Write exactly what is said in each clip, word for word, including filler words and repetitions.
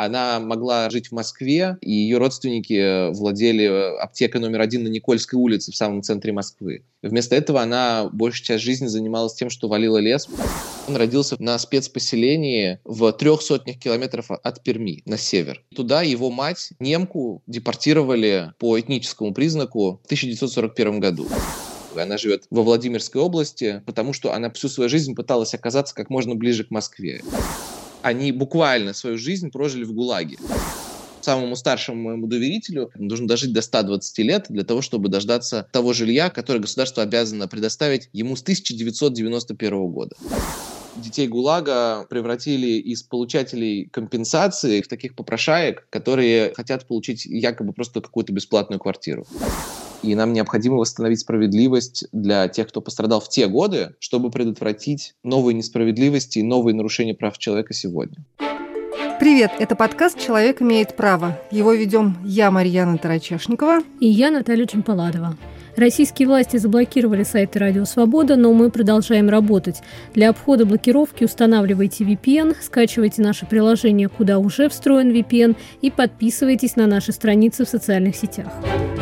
Она могла жить в Москве, и ее родственники владели аптекой номер один на Никольской улице в самом центре Москвы. Вместо этого она большую часть жизни занималась тем, что валила лес. Он родился на спецпоселении в трех сотнях километров от Перми, на север. Туда его мать, немку, депортировали по этническому признаку в тысяча девятьсот сорок первом году. Она живет во Владимирской области, потому что она всю свою жизнь пыталась оказаться как можно ближе к Москве. Они буквально свою жизнь прожили в ГУЛАГе. Самому старшему моему доверителю нужно дожить до ста двадцати лет для того, чтобы дождаться того жилья, которое государство обязано предоставить ему с тысяча девятьсот девяносто первого года. Детей ГУЛАГа превратили из получателей компенсации в таких попрошаек, которые хотят получить якобы просто какую-то бесплатную квартиру. И нам необходимо восстановить справедливость для тех, кто пострадал в те годы, чтобы предотвратить новые несправедливости и новые нарушения прав человека сегодня. Привет, это подкаст «Человек имеет право». Его ведем я, Марьяна Тарачешникова. И я, Наталья Чемпаладова. Российские власти заблокировали сайты «Радио Свобода», но мы продолжаем работать. Для обхода блокировки устанавливайте ви пи эн, скачивайте наше приложение, куда уже встроен ви пи эн, и подписывайтесь на наши страницы в социальных сетях.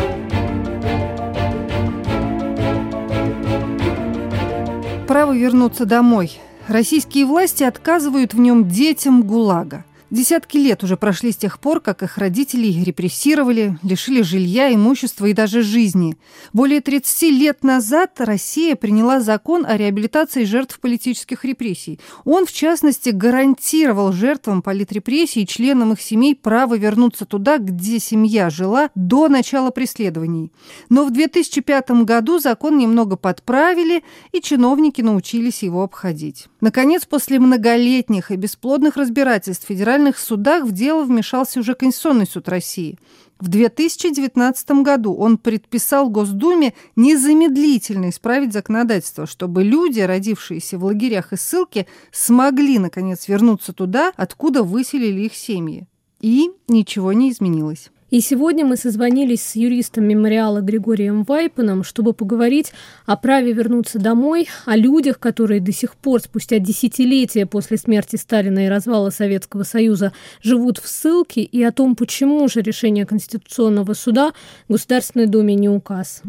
Право вернуться домой. Российские власти отказывают в нем детям ГУЛАГа. Десятки лет уже прошли с тех пор, как их родителей репрессировали, лишили жилья, имущества и даже жизни. Более тридцати лет назад Россия приняла закон о реабилитации жертв политических репрессий. Он, в частности, гарантировал жертвам политрепрессий и членам их семей право вернуться туда, где семья жила до начала преследований. Но в две тысячи пятом году закон немного подправили, и чиновники научились его обходить. Наконец, после многолетних и бесплодных разбирательств федеральных В судах в дело вмешался уже Конституционный суд России. В две тысячи девятнадцатом году он предписал Госдуме незамедлительно исправить законодательство, чтобы люди, родившиеся в лагерях и ссылке, смогли, наконец, вернуться туда, откуда выселили их семьи. И ничего не изменилось. И сегодня мы созвонились с юристом мемориала Григорием Вайпеном, чтобы поговорить о праве вернуться домой, о людях, которые до сих пор, спустя десятилетия после смерти Сталина и развала Советского Союза, живут в ссылке, и о том, почему же решение Конституционного суда Государственной Думе не указ.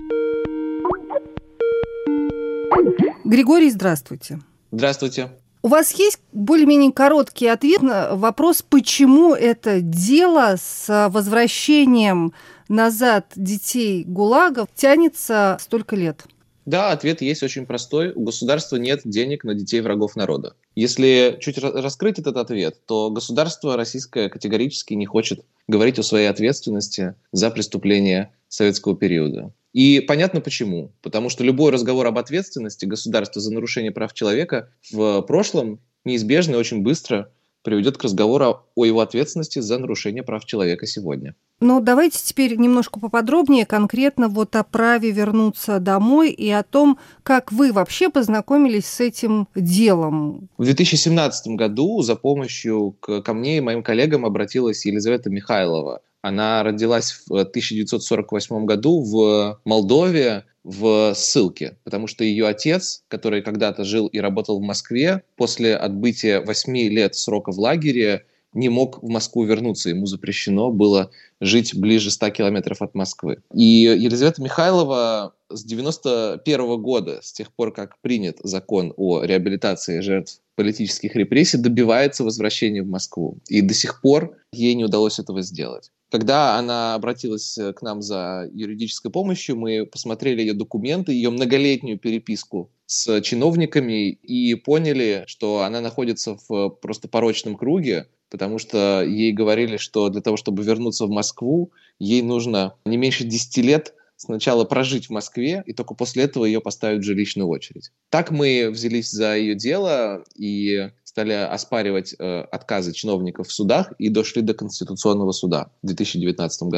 Григорий, здравствуйте. Здравствуйте. У вас есть более-менее короткий ответ на вопрос, почему это дело с возвращением назад детей ГУЛАГа тянется столько лет? Да, ответ есть очень простой. У государства нет денег на детей врагов народа. Если чуть раскрыть этот ответ, то государство российское категорически не хочет говорить о своей ответственности за преступления советского периода. И понятно почему. Потому что любой разговор об ответственности государства за нарушение прав человека в прошлом неизбежно и очень быстро приведет к разговору о его ответственности за нарушение прав человека сегодня. Ну, давайте теперь немножко поподробнее, конкретно вот о праве вернуться домой и о том, как вы вообще познакомились с этим делом. В две тысячи семнадцатом году за помощью к, ко мне и моим коллегам обратилась Елизавета Михайлова. Она родилась в тысяча девятьсот сорок восьмом году в Молдове в ссылке, потому что ее отец, который когда-то жил и работал в Москве, после отбытия восьми лет срока в лагере не мог в Москву вернуться. Ему запрещено было жить ближе ста километров от Москвы. И Елизавета Михайлова с девяносто первого года, с тех пор, как принят закон о реабилитации жертв политических репрессий, добивается возвращения в Москву. И до сих пор ей не удалось этого сделать. Когда она обратилась к нам за юридической помощью, мы посмотрели ее документы, ее многолетнюю переписку с чиновниками и поняли, что она находится в просто порочном круге, потому что ей говорили, что для того, чтобы вернуться в Москву, ей нужно не меньше десяти лет сначала прожить в Москве, и только после этого ее поставят в жилищную очередь. Так мы взялись за ее дело и стали оспаривать э, отказы чиновников в судах и дошли до Конституционного суда в две тысячи девятнадцатом году.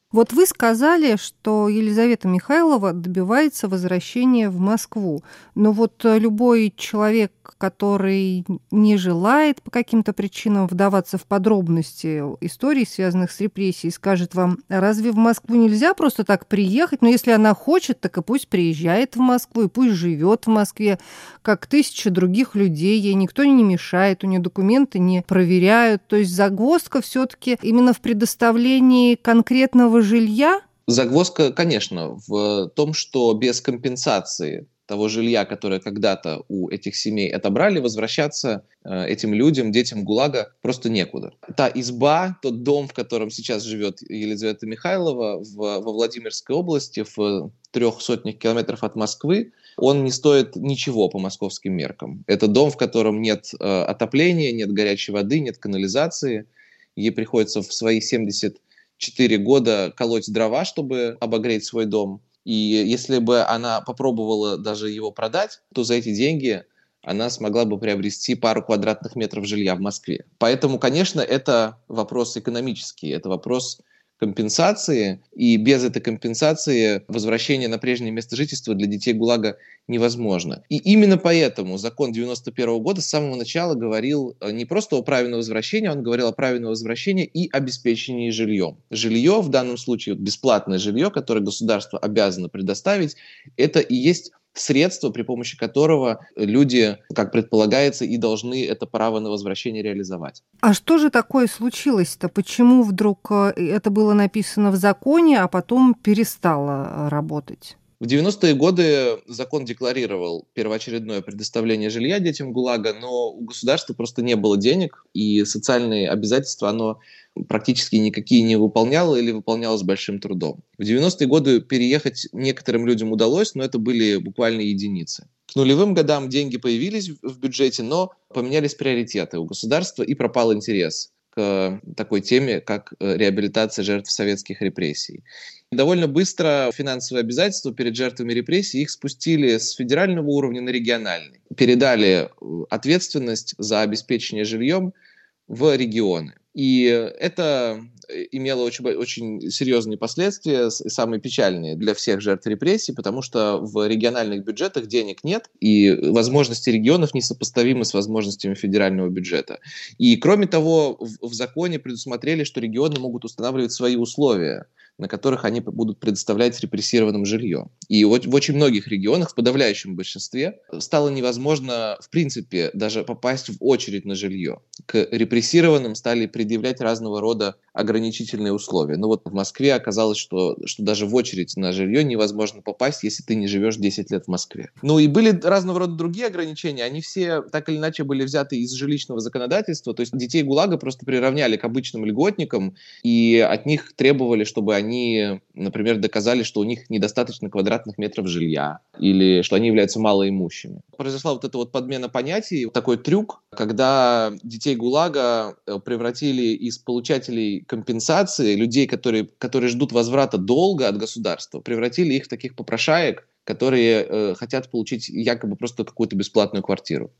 Вот вы сказали, что Елизавета Михайлова добивается возвращения в Москву. Но вот любой человек, который не желает по каким-то причинам вдаваться в подробности историй, связанных с репрессией, скажет вам: разве в Москву нельзя просто так приехать? Но если она хочет, так и пусть приезжает в Москву, и пусть живет в Москве, как тысячи других людей. Ей никто не мешает, у нее документы не проверяют. То есть загвоздка все-таки именно в предоставлении конкретного жилья? Загвоздка, конечно, в том, что без компенсации того жилья, которое когда-то у этих семей отобрали, возвращаться э, этим людям, детям ГУЛАГа, просто некуда. Та изба, тот дом, в котором сейчас живет Елизавета Михайлова в, во Владимирской области, в трех сотнях километров от Москвы, он не стоит ничего по московским меркам. Это дом, в котором нет э, отопления, нет горячей воды, нет канализации. Ей приходится в свои семьдесят четыре года колоть дрова, чтобы обогреть свой дом. И если бы она попробовала даже его продать, то за эти деньги она смогла бы приобрести пару квадратных метров жилья в Москве. Поэтому, конечно, это вопрос экономический, это вопрос компенсации, и без этой компенсации возвращение на прежнее место жительства для детей ГУЛАГа невозможно. И именно поэтому закон девяносто первого года с самого начала говорил не просто о праве на возвращение, он говорил о праве на возвращение и обеспечении жильем. Жилье, в данном случае бесплатное жилье, которое государство обязано предоставить, это и есть средство, при помощи которого люди, как предполагается, и должны это право на возвращение реализовать. А что же такое случилось-то? Почему вдруг это было написано в законе, а потом перестало работать? В девяностые годы закон декларировал первоочередное предоставление жилья детям ГУЛАГа, но у государства просто не было денег, и социальные обязательства оно практически никакие не выполняло или выполняло с большим трудом. В девяностые годы переехать некоторым людям удалось, но это были буквально единицы. К нулевым годам деньги появились в бюджете, но поменялись приоритеты у государства и пропал интерес к такой теме, как реабилитация жертв советских репрессий. Довольно быстро финансовые обязательства перед жертвами репрессий их спустили с федерального уровня на региональный. Передали ответственность за обеспечение жильем в регионы. И это имело очень, очень серьезные последствия, самые печальные для всех жертв репрессий, потому что в региональных бюджетах денег нет, и возможности регионов несопоставимы с возможностями федерального бюджета. И кроме того, в, в законе предусмотрели, что регионы могут устанавливать свои условия, на которых они будут предоставлять репрессированным жилье. И в, в очень многих регионах, в подавляющем большинстве, стало невозможно, в принципе, даже попасть в очередь на жилье. К репрессированным стали предъявлять разного рода ограничительные условия. Но вот в Москве оказалось, что, что даже в очередь на жилье невозможно попасть, если ты не живешь десять лет в Москве. Ну и были разного рода другие ограничения, они все так или иначе были взяты из жилищного законодательства, то есть детей ГУЛАГа просто приравняли к обычным льготникам, и от них требовали, чтобы они, например, доказали, что у них недостаточно квадратных метров жилья, или что они являются малоимущими. Произошла вот эта вот подмена понятий, такой трюк, когда детей ГУЛАГа превратили из получателей компенсации, людей, которые, которые ждут возврата долга от государства, превратили их в таких попрошаек, которые э, хотят получить якобы просто какую-то бесплатную квартиру.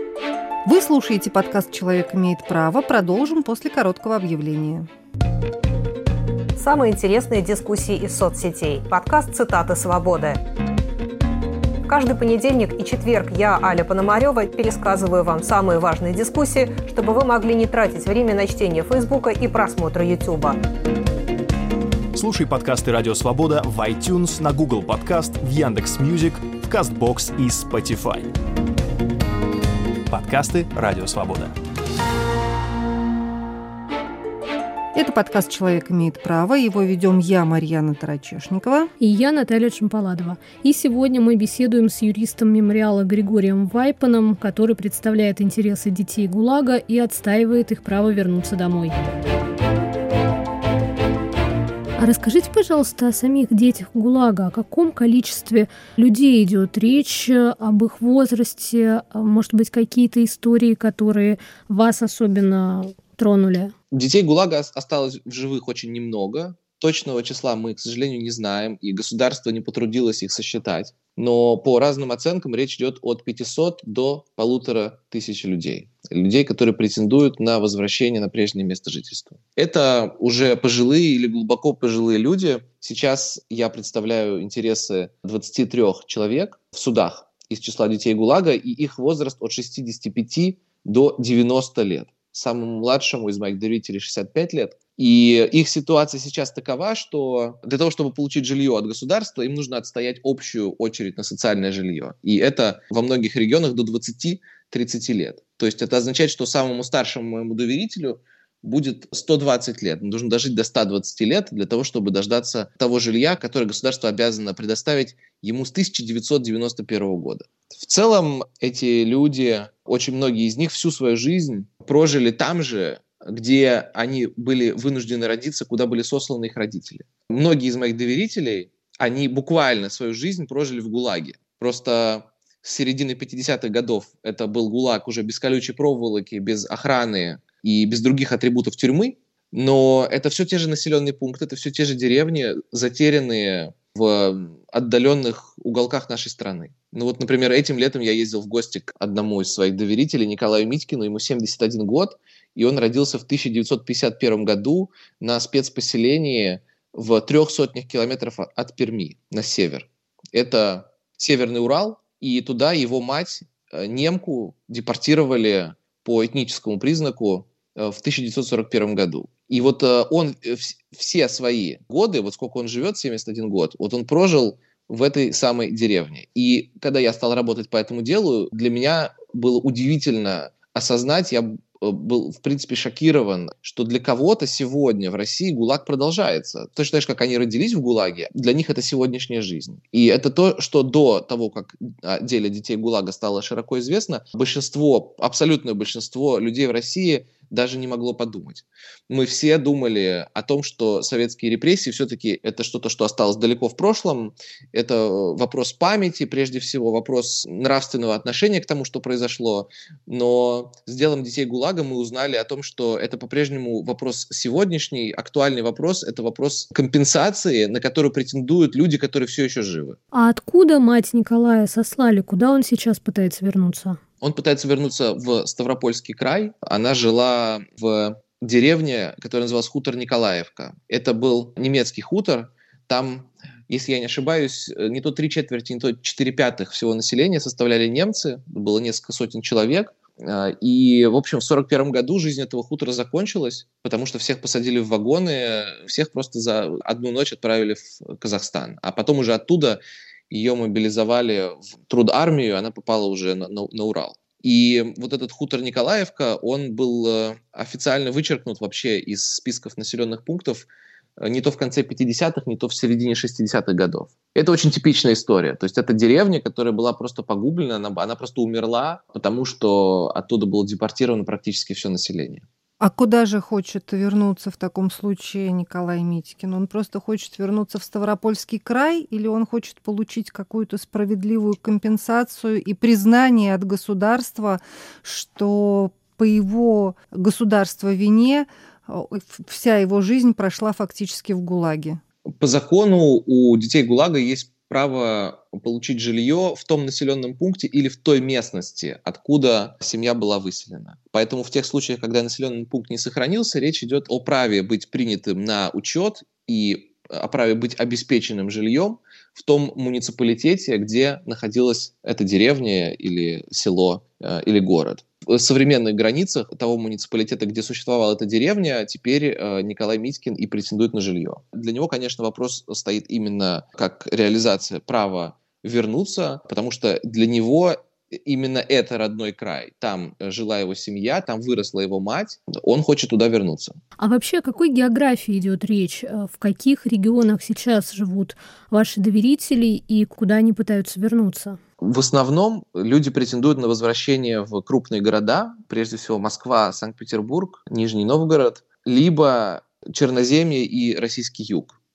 Вы слушаете подкаст «Человек имеет право». Продолжим после короткого объявления. Самые интересные дискуссии из соцсетей. Подкаст «Цитаты свободы». Каждый понедельник и четверг я, Аля Пономарева, пересказываю вам самые важные дискуссии, чтобы вы могли не тратить время на чтение Фейсбука и просмотра Ютуба. Слушай подкасты «Радио Свобода» в iTunes, на Google Подкаст, в Яндекс.Мьюзик, в Кастбокс и Spotify. Подкасты «Радио Свобода». Это подкаст «Человек имеет право». Его ведем я, Марьяна Тарачешникова. И я, Наталья Шампаладова. И сегодня мы беседуем с юристом мемориала Григорием Вайпаном, который представляет интересы детей ГУЛАГа и отстаивает их право вернуться домой. А расскажите, пожалуйста, о самих детях ГУЛАГа. О каком количестве людей идет речь, об их возрасте? Может быть, какие-то истории, которые вас особенно тронули? Детей ГУЛАГа осталось в живых очень немного. Точного числа мы, к сожалению, не знаем, и государство не потрудилось их сосчитать. Но по разным оценкам речь идет от пятисот до полутора тысяч людей. Людей, которые претендуют на возвращение на прежнее место жительства. Это уже пожилые или глубоко пожилые люди. Сейчас я представляю интересы двадцати трёх человек в судах из числа детей ГУЛАГа, и их возраст от шестидесяти пяти до девяноста лет. Самому младшему из моих доверителей шестьдесят пять лет. И их ситуация сейчас такова, что для того, чтобы получить жилье от государства, им нужно отстоять общую очередь на социальное жилье. И это во многих регионах до двадцати-тридцати лет. То есть это означает, что самому старшему моему доверителю будет сто двадцать лет. Нужно дожить до ста двадцати лет для того, чтобы дождаться того жилья, которое государство обязано предоставить ему с тысяча девятьсот девяносто первого года. В целом эти люди, очень многие из них всю свою жизнь прожили там же, где они были вынуждены родиться, куда были сосланы их родители. Многие из моих доверителей, они буквально свою жизнь прожили в ГУЛАГе. Просто с середины пятидесятых годов это был ГУЛАГ уже без колючей проволоки, без охраны и без других атрибутов тюрьмы. Но это все те же населенные пункты, это все те же деревни, затерянные в отдаленных уголках нашей страны. Ну вот, например, этим летом я ездил в гости к одному из своих доверителей, Николаю Митькину, ему семьдесят один год, и он родился в тысяча девятьсот пятьдесят первом году на спецпоселении в трех сотнях километров от Перми, на север. Это Северный Урал, и туда его мать, немку, депортировали по этническому признаку в тысяча девятьсот сорок первом году. И вот он все свои годы, вот сколько он живет, семьдесят один год, вот он прожил в этой самой деревне. И когда я стал работать по этому делу, для меня было удивительно осознать, я был, в принципе, шокирован, что для кого-то сегодня в России ГУЛАГ продолжается. Точно так же, как они родились в ГУЛАГе, для них это сегодняшняя жизнь. И это то, что до того, как о деле детей ГУЛАГа стало широко известно, большинство, абсолютное большинство людей в России даже не могло подумать. Мы все думали о том, что советские репрессии все-таки это что-то, что осталось далеко в прошлом, это вопрос памяти, прежде всего, вопрос нравственного отношения к тому, что произошло. Но с делом детей ГУЛАГа мы узнали о том, что это по-прежнему вопрос сегодняшний, актуальный вопрос, это вопрос компенсации, на которую претендуют люди, которые все еще живы. А откуда мать Николая сослали? Куда он сейчас пытается вернуться? Он пытается вернуться в Ставропольский край. Она жила в деревне, которая называлась Хутор Николаевка. Это был немецкий хутор. Там, если я не ошибаюсь, не то три четверти, не то четыре пятых всего населения составляли немцы. Было несколько сотен человек. И, в общем, в сорок первом году жизнь этого хутора закончилась, потому что всех посадили в вагоны, всех просто за одну ночь отправили в Казахстан. А потом уже оттуда ее мобилизовали в трудармию, она попала уже на, на, на Урал. И вот этот хутор Николаевка, он был официально вычеркнут вообще из списков населенных пунктов не то в конце пятидесятых, не то в середине шестидесятых годов. Это очень типичная история. То есть это деревня, которая была просто погублена, она, она просто умерла, потому что оттуда было депортировано практически все население. А куда же хочет вернуться в таком случае Николай Митькин? Он просто хочет вернуться в Ставропольский край или он хочет получить какую-то справедливую компенсацию и признание от государства, что по его государству вине вся его жизнь прошла фактически в ГУЛАГе? По закону у детей ГУЛАГа есть право получить жилье в том населенном пункте или в той местности, откуда семья была выселена. Поэтому в тех случаях, когда населенный пункт не сохранился, речь идет о праве быть принятым на учет и о праве быть обеспеченным жильем в том муниципалитете, где находилась эта деревня или село э, или город. В современных границах того муниципалитета, где существовала эта деревня, теперь э, Николай Митькин и претендует на жилье. Для него, конечно, вопрос стоит именно как реализация права вернуться, потому что для него именно это родной край. Там жила его семья, там выросла его мать, он хочет туда вернуться. А вообще о какой географии идет речь? В каких регионах сейчас живут ваши доверители и куда они пытаются вернуться? В основном люди претендуют на возвращение в крупные города, прежде всего Москва, Санкт-Петербург, Нижний Новгород, либо Черноземье и Российский юг.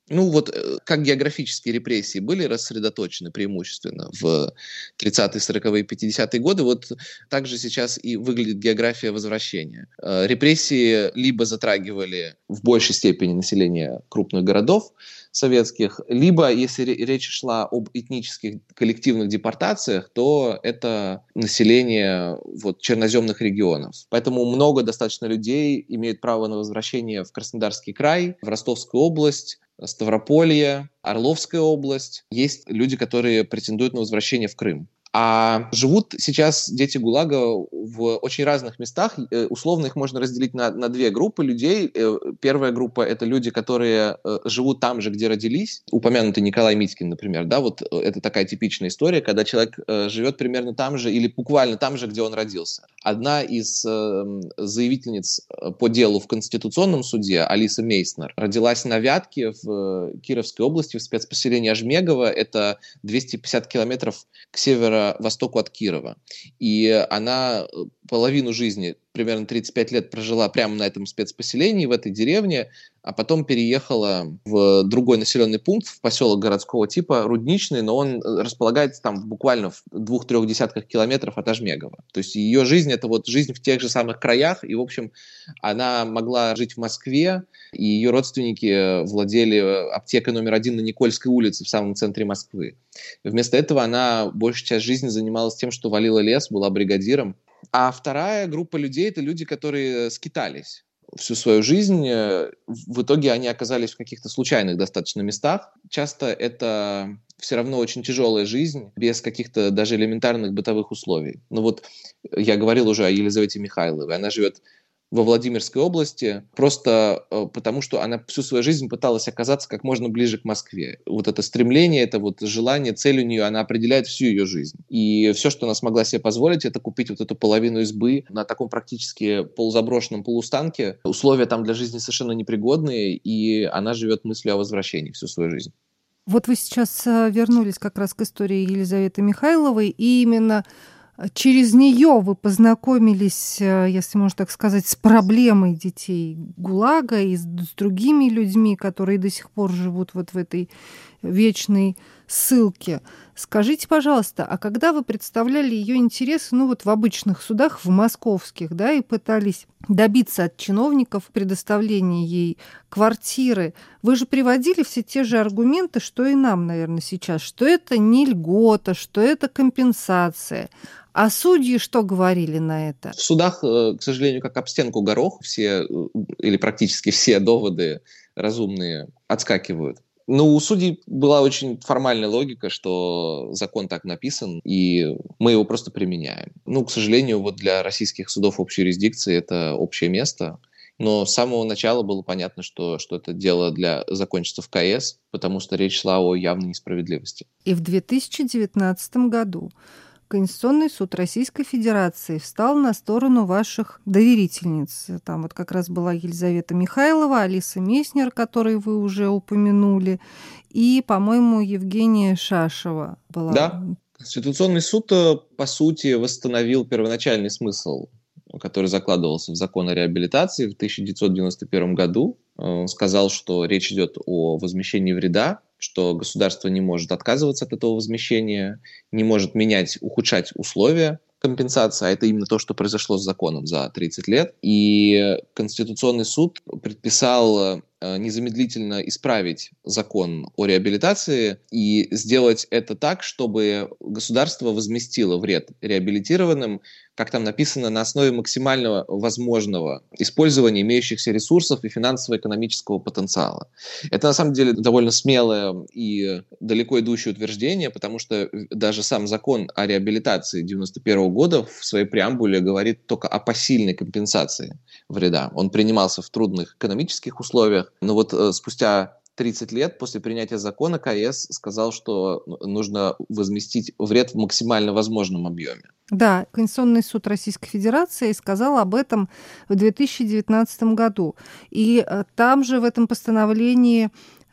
Ну вот как географические репрессии были рассредоточены преимущественно в тридцатые, сороковые, пятидесятые годы, вот так же сейчас и выглядит география возвращения. Репрессии либо затрагивали в большей степени население крупных городов советских, либо, если речь шла об этнических коллективных депортациях, то это население вот, черноземных регионов. Поэтому много достаточно людей имеют право на возвращение в Краснодарский край, в Ростовскую область, Ставрополье, Орловская область. Есть люди, которые претендуют на возвращение в Крым. А живут сейчас дети ГУЛАГа в очень разных местах. Условно их можно разделить на, на две группы людей. Первая группа – это люди, которые живут там же, где родились. Упомянутый Николай Митькин, например. Да, вот это такая типичная история, когда человек живет примерно там же или буквально там же, где он родился. Одна из заявительниц по делу в Конституционном суде, Алиса Мейснер, родилась на Вятке в Кировской области, в спецпоселении Ажмегово. Это двести пятьдесят километров к северо востоку от Кирова. И она половину жизни, примерно тридцать пять лет, прожила прямо на этом спецпоселении, в этой деревне, а потом переехала в другой населенный пункт, в поселок городского типа, Рудничный, но он располагается там буквально в двух-трех десятках километров от Ажмегова. То есть ее жизнь — это вот жизнь в тех же самых краях, и, в общем, она могла жить в Москве, и ее родственники владели аптекой номер один на Никольской улице в самом центре Москвы. Вместо этого она большую часть жизни занималась тем, что валила лес, была бригадиром. А вторая группа людей — это люди, которые скитались всю свою жизнь. В итоге они оказались в каких-то случайных достаточно местах. Часто это все равно очень тяжелая жизнь, без каких-то даже элементарных бытовых условий. Ну вот я говорил уже о Елизавете Михайловой. Она живет во Владимирской области, просто э, потому что она всю свою жизнь пыталась оказаться как можно ближе к Москве. Вот это стремление, это вот желание, цель у нее, она определяет всю ее жизнь. И все, что она смогла себе позволить, это купить вот эту половину избы на таком практически полузаброшенном полустанке. Условия там для жизни совершенно непригодные, и она живет мыслью о возвращении всю свою жизнь. Вот вы сейчас вернулись как раз к истории Елизаветы Михайловой, и именно через нее вы познакомились, если можно так сказать, с проблемой детей ГУЛАГа и с, с другими людьми, которые до сих пор живут вот в этой вечной ссылке. Скажите, пожалуйста, а когда вы представляли ее интересы, ну вот в обычных судах, в московских, да, и пытались добиться от чиновников предоставления ей квартиры, вы же приводили все те же аргументы, что и нам, наверное, сейчас, что это не льгота, что это компенсация. А судьи что говорили на это? В судах, к сожалению, как об стенку горох, все или практически все доводы разумные отскакивают. Ну, у судей была очень формальная логика, что закон так написан, и мы его просто применяем. Ну, к сожалению, вот для российских судов общей юрисдикции это общее место. Но с самого начала было понятно, что, что это дело для закончится в ка эс, потому что речь шла о явной несправедливости. И в две тысячи девятнадцатом году Конституционный суд Российской Федерации встал на сторону ваших доверительниц. Там вот как раз была Елизавета Михайлова, Алиса Мейснер, которой вы уже упомянули, и, по-моему, Евгения Шашева была. Да, Конституционный суд, по сути, восстановил первоначальный смысл, который закладывался в закон о реабилитации в тысяча девятьсот девяносто первом году. Он сказал, что речь идет о возмещении вреда, что государство не может отказываться от этого возмещения, не может менять, ухудшать условия компенсации, а это именно то, что произошло с законом за тридцать лет. И Конституционный суд предписал незамедлительно исправить закон о реабилитации и сделать это так, чтобы государство возместило вред реабилитированным, как там написано, на основе максимально возможного использования имеющихся ресурсов и финансово-экономического потенциала. Это на самом деле довольно смелое и далеко идущее утверждение, потому что даже сам закон о реабилитации девяносто первого года в своей преамбуле говорит только о посильной компенсации вреда. Он принимался в трудных экономических условиях, но вот э, спустя тридцать лет после принятия закона ка эс сказал, что нужно возместить вред в максимально возможном объеме. Да, Конституционный суд Российской Федерации сказал об этом в две тысячи девятнадцатом году. И там же в этом постановлении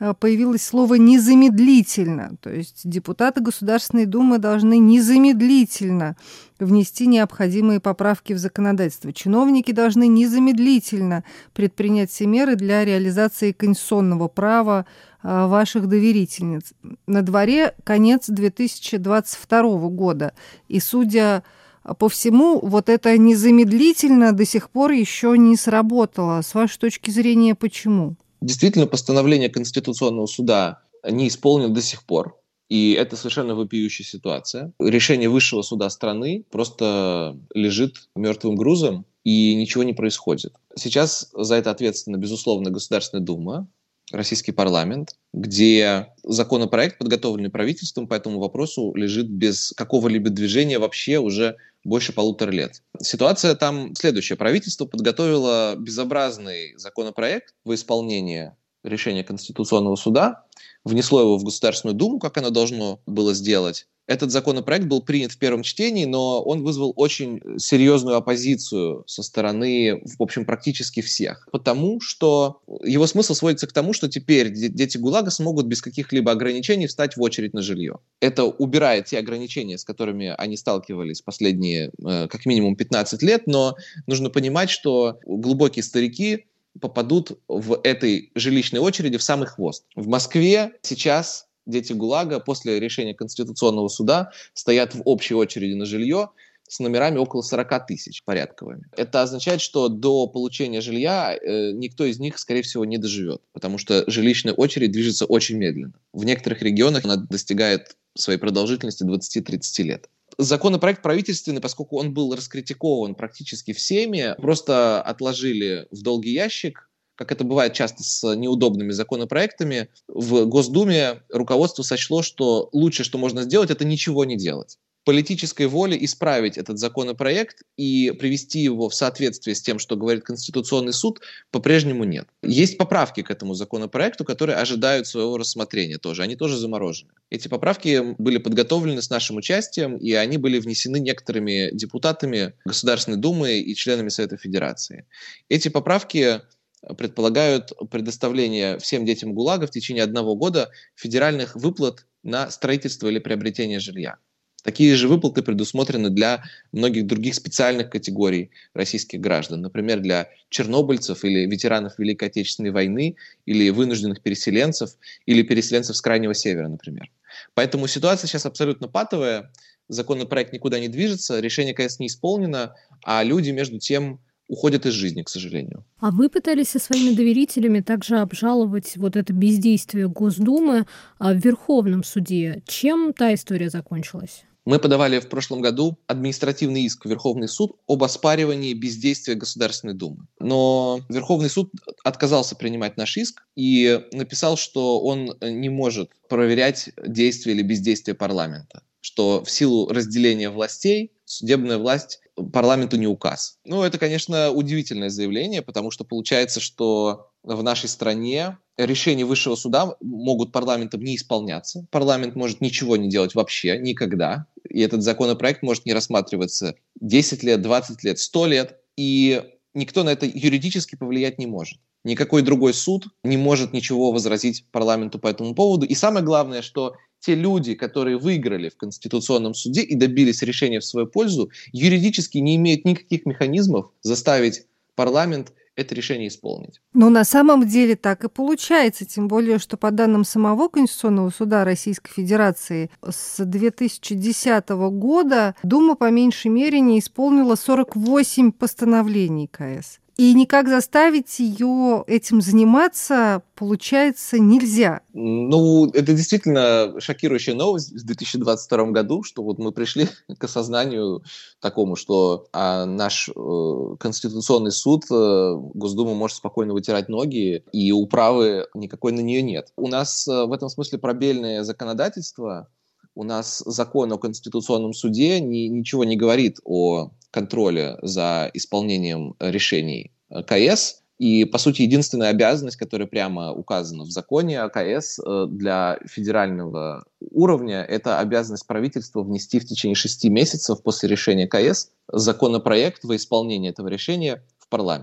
появилось слово «незамедлительно». То есть депутаты Государственной Думы должны незамедлительно внести необходимые поправки в законодательство. Чиновники должны незамедлительно предпринять все меры для реализации конституционного права ваших доверительниц. На дворе конец две тысячи двадцать второго года. И, судя по всему, вот это незамедлительно до сих пор еще не сработало. С вашей точки зрения, почему? Действительно, постановление Конституционного суда не исполнено до сих пор. И это совершенно вопиющая ситуация. Решение высшего суда страны просто лежит мертвым грузом, и ничего не происходит. Сейчас за это ответственна, безусловно, Государственная Дума, российский парламент, где законопроект, подготовленный правительством по этому вопросу, лежит без какого-либо движения вообще уже больше полутора лет. Ситуация там следующая. Правительство подготовило безобразный законопроект во исполнение решения Конституционного суда, внесло его в Государственную Думу, как оно должно было сделать. Этот законопроект был принят в первом чтении, но он вызвал очень серьезную оппозицию со стороны, в общем, практически всех. Потому что его смысл сводится к тому, что теперь дети ГУЛАГа смогут без каких-либо ограничений встать в очередь на жилье. Это убирает те ограничения, с которыми они сталкивались последние, как минимум, пятнадцать лет, но нужно понимать, что глубокие старики попадут в этой жилищной очереди в самый хвост. В Москве сейчас дети ГУЛАГа после решения Конституционного суда стоят в общей очереди на жилье с номерами около сорок тысяч порядковыми. Это означает, что до получения жилья э, никто из них, скорее всего, не доживет, потому что жилищная очередь движется очень медленно. В некоторых регионах она достигает своей продолжительности двадцать-тридцать лет. Законопроект правительственный, поскольку он был раскритикован практически всеми, просто отложили в долгий ящик. Как это бывает часто с неудобными законопроектами, в Госдуме руководство сочло, что лучшее, что можно сделать, это ничего не делать. Политической воли исправить этот законопроект и привести его в соответствие с тем, что говорит Конституционный суд, по-прежнему нет. Есть поправки к этому законопроекту, которые ожидают своего рассмотрения тоже. Они тоже заморожены. Эти поправки были подготовлены с нашим участием, и они были внесены некоторыми депутатами Государственной Думы и членами Совета Федерации. Эти поправки предполагают предоставление всем детям ГУЛАГа в течение одного года федеральных выплат на строительство или приобретение жилья. Такие же выплаты предусмотрены для многих других специальных категорий российских граждан, например, для чернобыльцев или ветеранов Великой Отечественной войны, или вынужденных переселенцев, или переселенцев с Крайнего Севера, например. Поэтому ситуация сейчас абсолютно патовая, законопроект никуда не движется, решение КС не исполнено, а люди, между тем, уходят из жизни, к сожалению. А вы пытались со своими доверителями также обжаловать вот это бездействие Госдумы в Верховном суде. Чем та история закончилась? Мы подавали в прошлом году административный иск в Верховный суд об оспаривании бездействия Государственной Думы. Но Верховный суд отказался принимать наш иск и написал, что он не может проверять действие или бездействие парламента, что в силу разделения властей судебная власть парламенту не указ. Ну, это, конечно, удивительное заявление, потому что получается, что в нашей стране решения высшего суда могут парламентом не исполняться. Парламент может ничего не делать вообще, никогда. И этот законопроект может не рассматриваться десять лет, двадцать лет, сто лет. И никто на это юридически повлиять не может. Никакой другой суд не может ничего возразить парламенту по этому поводу. И самое главное, что те люди, которые выиграли в Конституционном суде и добились решения в свою пользу, юридически не имеют никаких механизмов заставить парламент это решение исполнить. Но на самом деле так и получается, тем более, что по данным самого Конституционного суда Российской Федерации с две тысячи десятого года Дума по меньшей мере не исполнила сорок восемь постановлений КС. И никак заставить ее этим заниматься, получается, нельзя. Ну, это действительно шокирующая новость в две тысячи двадцать втором году, что вот мы пришли к осознанию такому, что а, наш э, Конституционный суд, э, Госдума может спокойно вытирать ноги, и управы никакой на нее нет. У нас э, в этом смысле пробельное законодательство. У нас закон о Конституционном суде ни, ничего не говорит о контроле за исполнением решений КС. И, по сути, единственная обязанность, которая прямо указана в законе о КС для федерального уровня, это обязанность правительства внести в течение шести месяцев после решения КС законопроект во исполнение этого решения в парламент.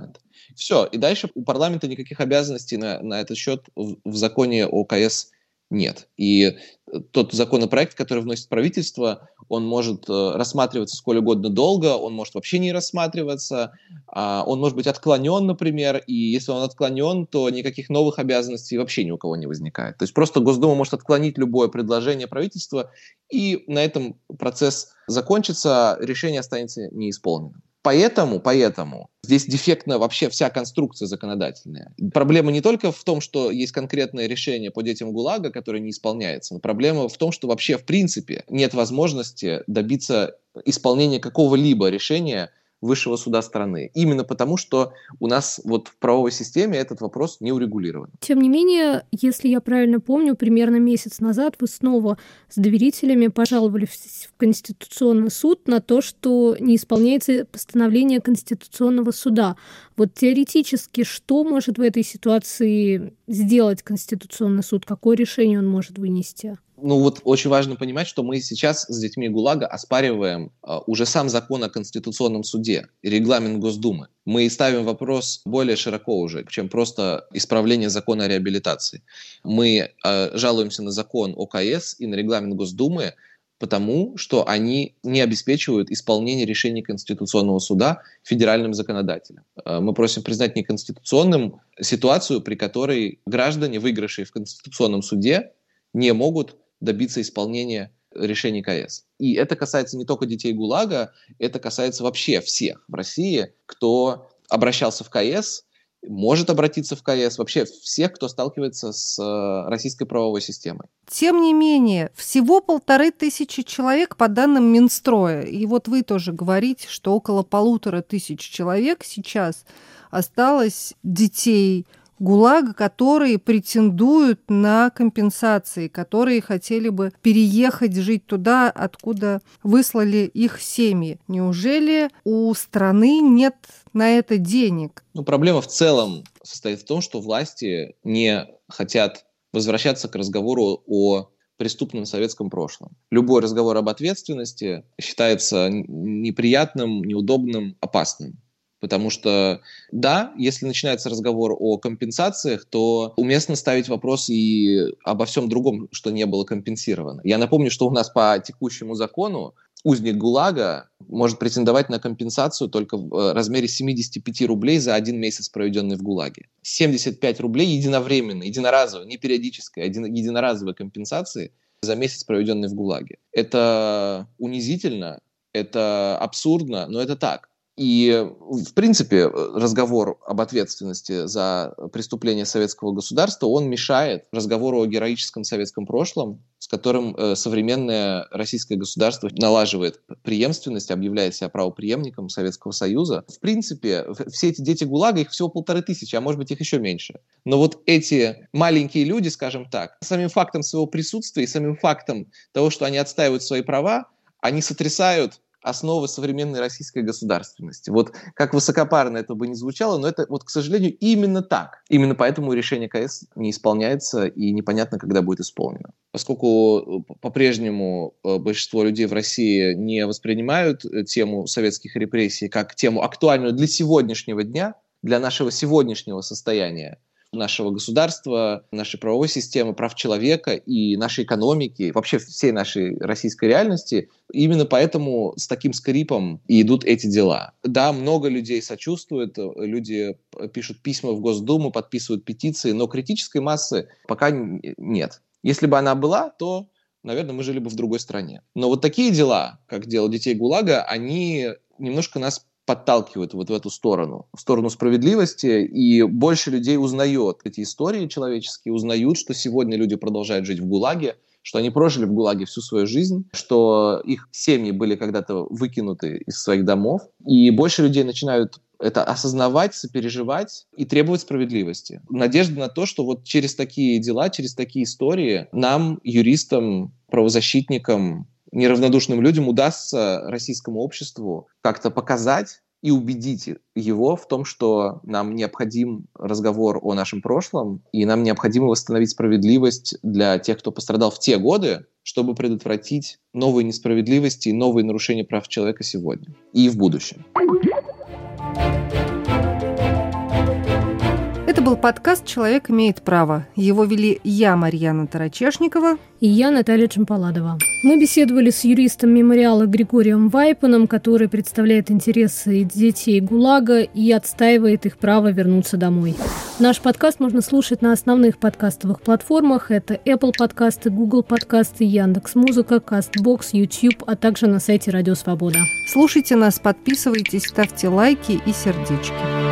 Все. И дальше у парламента никаких обязанностей на, на этот счет в, в законе о КС нет. И тот законопроект, который вносит правительство, он может рассматриваться сколь угодно долго, он может вообще не рассматриваться, он может быть отклонен, например, и если он отклонен, то никаких новых обязанностей вообще ни у кого не возникает. То есть просто Госдума может отклонить любое предложение правительства, и на этом процесс закончится, решение останется неисполненным. Поэтому, поэтому здесь дефектна вообще вся конструкция законодательная. Проблема не только в том, что есть конкретное решение по детям ГУЛАГа, которое не исполняется, но проблема в том, что вообще в принципе нет возможности добиться исполнения какого-либо решения высшего суда страны. Именно потому, что у нас вот в правовой системе этот вопрос не урегулирован. Тем не менее, если я правильно помню, примерно месяц назад вы снова с доверителями пожаловали в Конституционный суд на то, что не исполняется постановление Конституционного суда. Вот теоретически, что может в этой ситуации сделать Конституционный суд? Какое решение он может вынести? Ну вот очень важно понимать, что мы сейчас с детьми ГУЛАГа оспариваем э, уже сам закон о Конституционном суде, регламент Госдумы. Мы ставим вопрос более широко уже, чем просто исправление закона о реабилитации. Мы э, жалуемся на закон о КС и на регламент Госдумы, потому что они не обеспечивают исполнение решений Конституционного суда федеральным законодателям. Э, мы просим признать неконституционным ситуацию, при которой граждане, выигравшие в Конституционном суде, не могут добиться исполнения решений КС. И это касается не только детей ГУЛАГа, это касается вообще всех в России, кто обращался в КС, может обратиться в КС, вообще всех, кто сталкивается с российской правовой системой. Тем не менее, всего полторы тысячи человек по данным Минстроя. И вот вы тоже говорите, что около полутора тысяч человек сейчас осталось детей ГУЛАГа, которые претендуют на компенсации, которые хотели бы переехать жить туда, откуда выслали их семьи. Неужели у страны нет на это денег? Ну, проблема в целом состоит в том, что власти не хотят возвращаться к разговору о преступном советском прошлом. Любой разговор об ответственности считается неприятным, неудобным, опасным. Потому что, да, если начинается разговор о компенсациях, то уместно ставить вопрос и обо всем другом, что не было компенсировано. Я напомню, что у нас по текущему закону узник ГУЛАГа может претендовать на компенсацию только в размере семьдесят пять рублей за один месяц, проведенный в ГУЛАГе. семьдесят пять рублей единовременно, единоразово, не периодическая, а единоразовой компенсации за месяц, проведенный в ГУЛАГе. Это унизительно, это абсурдно, но это так. И, в принципе, разговор об ответственности за преступления советского государства, он мешает разговору о героическом советском прошлом, с которым э, современное российское государство налаживает преемственность, объявляет себя правопреемником Советского Союза. В принципе, все эти дети ГУЛАГа, их всего полторы тысячи, а может быть их еще меньше. Но вот эти маленькие люди, скажем так, самим фактом своего присутствия и самим фактом того, что они отстаивают свои права, они сотрясают основы современной российской государственности. Вот как высокопарно это бы ни звучало, но это, вот, к сожалению, именно так. Именно поэтому решение КС не исполняется и непонятно, когда будет исполнено. Поскольку по-прежнему большинство людей в России не воспринимают тему советских репрессий как тему актуальную для сегодняшнего дня, для нашего сегодняшнего состояния, нашего государства, нашей правовой системы, прав человека и нашей экономики, вообще всей нашей российской реальности. Именно поэтому с таким скрипом и идут эти дела. Да, много людей сочувствуют, люди пишут письма в Госдуму, подписывают петиции, но критической массы пока нет. Если бы она была, то, наверное, мы жили бы в другой стране. Но вот такие дела, как дело детей ГУЛАГа, они немножко нас подталкивают вот в эту сторону, в сторону справедливости, и больше людей узнает эти истории человеческие, узнают, что сегодня люди продолжают жить в ГУЛАГе, что они прожили в ГУЛАГе всю свою жизнь, что их семьи были когда-то выкинуты из своих домов, и больше людей начинают это осознавать, сопереживать и требовать справедливости. Надежда на то, что вот через такие дела, через такие истории нам, юристам, правозащитникам, неравнодушным людям удастся российскому обществу как-то показать и убедить его в том, что нам необходим разговор о нашем прошлом, и нам необходимо восстановить справедливость для тех, кто пострадал в те годы, чтобы предотвратить новые несправедливости и новые нарушения прав человека сегодня и в будущем. был подкаст «Человек имеет право». Его вели я, Марьяна Тарачешникова. И я, Наталья Чемпаладова. Мы беседовали с юристом мемориала Григорием Вайпеном, который представляет интересы детей ГУЛАГа и отстаивает их право вернуться домой. Наш подкаст можно слушать на основных подкастовых платформах. Это Apple подкасты, Google подкасты, Яндекс.Музыка, CastBox, YouTube, а также на сайте Радио Свобода. Слушайте нас, подписывайтесь, ставьте лайки и сердечки.